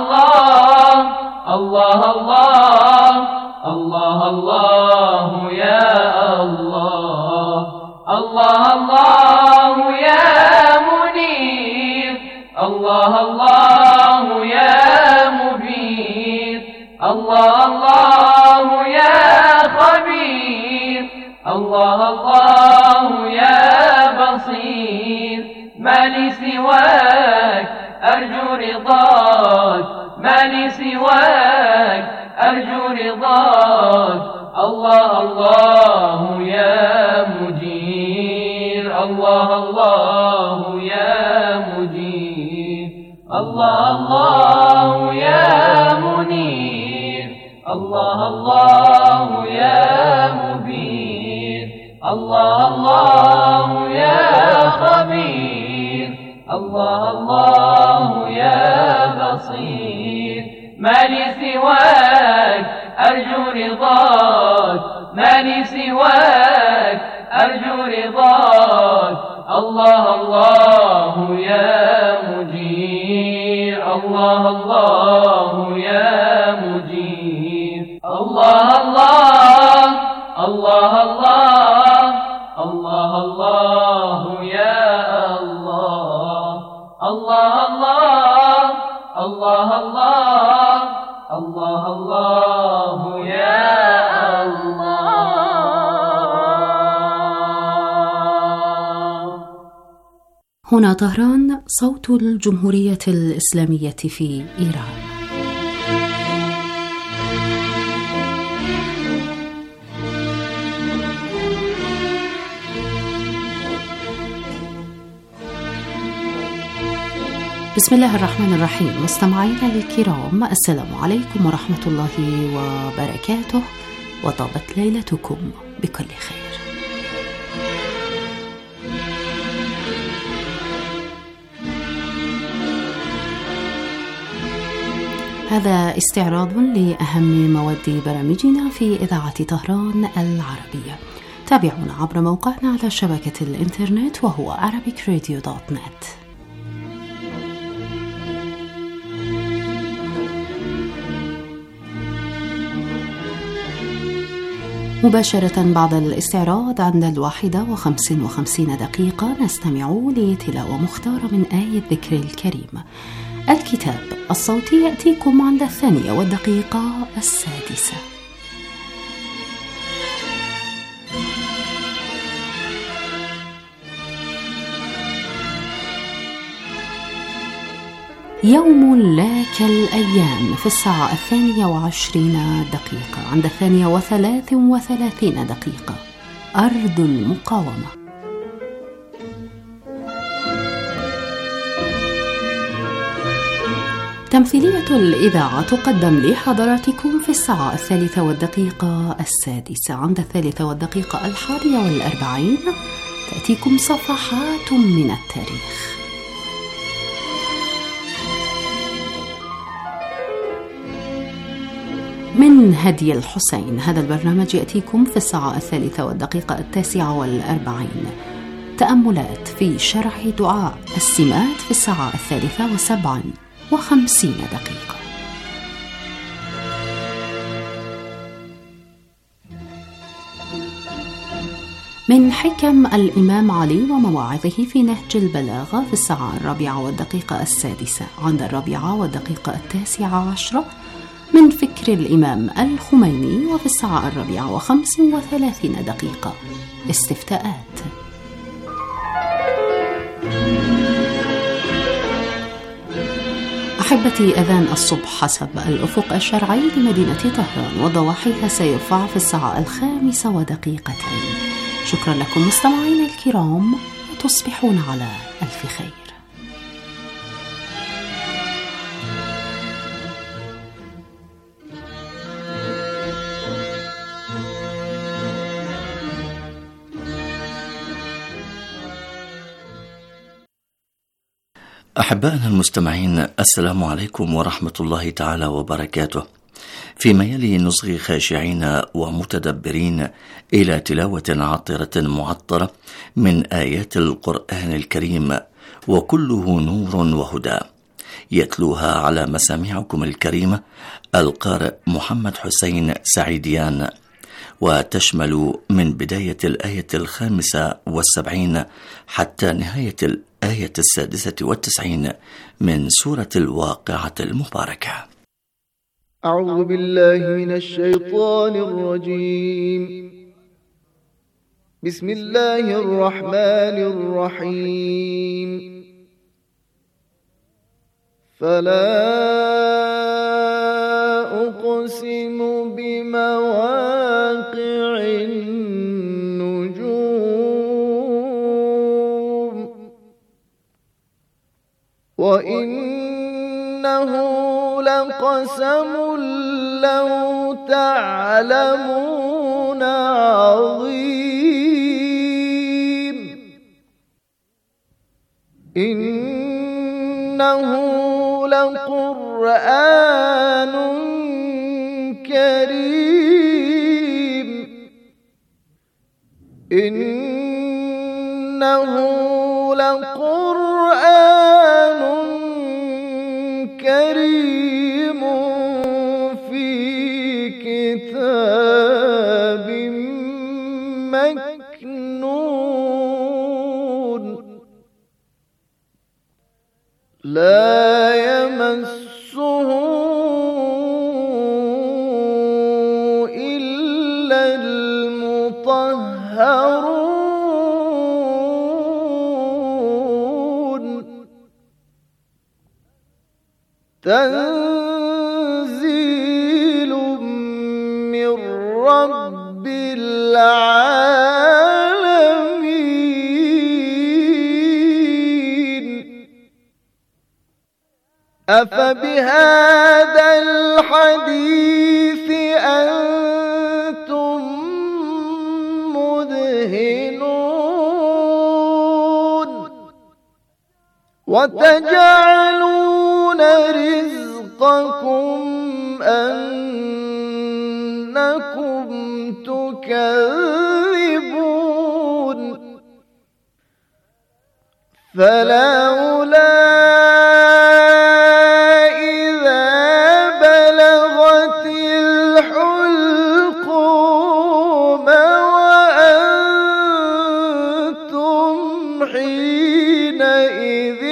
الله الله الله الله يا الله الله الله يا منير الله الله يا مبين الله الله يا خبير الله الله يا بصير ما لي سواك أرجو رضاك ما لي سواك أرجو رضاك الله الله يا مجير الله الله يا مجير الله الله يا منير الله الله يا مبين الله الله يا خبير الله الله يا بصير ما لي سواك أرجو رضاك ما لي سواك أرجو رضاك الله الله يا مجير الله الله يا مجير الله الله الله الله الله الله يا الله الله الله الله الله الله الله يا الله. هنا طهران، صوت الجمهورية الإسلامية في إيران. بسم الله الرحمن الرحيم. مستمعينا الكرام، السلام عليكم ورحمة الله وبركاته، وطابت ليلتكم بكل خير. هذا استعراض لأهم مواد برامجنا في إذاعة طهران العربية. تابعونا عبر موقعنا على شبكة الإنترنت وهو arabic radio dot net. مباشرة بعد الاستعراض عند الواحدة وخمس وخمسين دقيقة نستمع لتلاوة مختارة من آية ذكر الكريم. الكتاب الصوتي يأتيكم عند الثانية والدقيقة السادسة. يوم لا كالأيام في الساعة الثانية وعشرين دقيقة. عند الثانية وثلاث وثلاثين دقيقة أرض المقاومة. تمثيلية الإذاعة تقدم لحضراتكم في الساعة الثالثة والدقيقة السادسة. عند الثالثة والدقيقة الحادية والأربعين تأتيكم صفحات من التاريخ. من هدي الحسين، هذا البرنامج يأتيكم في الساعة الثالثة والدقيقة التاسعة والأربعين. تأملات في شرح دعاء السمات في الساعة الثالثة وسبع وخمسين دقيقة. من حكم الإمام علي ومواعظه في نهج البلاغة في الساعة الرابعة والدقيقة السادسة. عند الرابعة والدقيقة التاسعة عشرة من فكر الإمام الخميني، وفي الساعة الرابعة وخمس وثلاثين دقيقة استفتاءات. أحبتي، أذان الصبح حسب الأفق الشرعي لمدينة طهران وضواحيها سيرفع في الساعة الخامسة ودقيقتين. شكرا لكم مستمعينا الكرام، وتصبحون على ألف خير. أحبائنا المستمعين، السلام عليكم ورحمة الله تعالى وبركاته. فيما يلي نصغي خاشعين ومتدبرين إلى تلاوة عطرة معطرة من آيات القرآن الكريم، وكله نور وهدى، يتلوها على مسامعكم الكريمة القارئ محمد حسين سعيديان، وتشمل من بداية الآية الخامسة والسبعين حتى نهاية الآية السادسة والتسعين من سورة الواقعة المباركة. أعوذ بالله من الشيطان الرجيم. بسم الله الرحمن الرحيم. فلا أقسم بمواقع النجوم وإنه لقسم لو تعلمون عظيم. إنه لقرآن كريم. إنه لقرآن كريم في كتاب مكنون لا يمسه إلا المطهرون. تنزيل من رب العالمين. أفبهذا الحديث أنتم مدهنون وتجعلون رزقكم أنكم تكذبون. فلولا إذا بلغت الحلقوم وأنتم حينئذ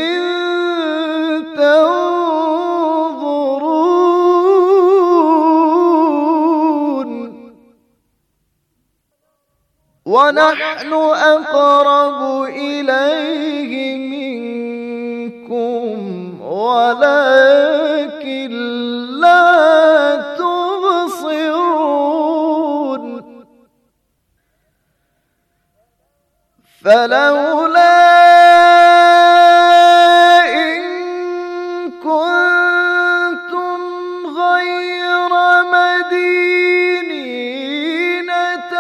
ونحن أقرب إليه منكم ولكن لا تبصرون. فلولا إن كنتم غير مدينين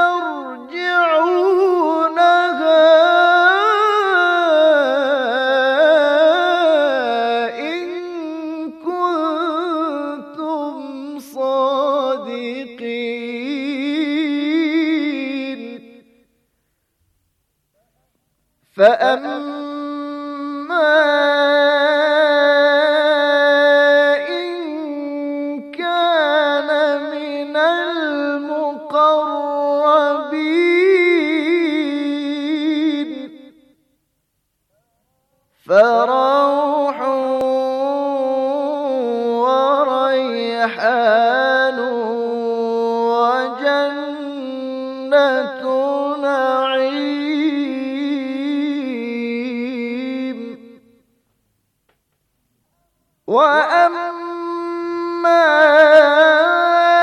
ترجعونها إن كنتم صادقين. فأما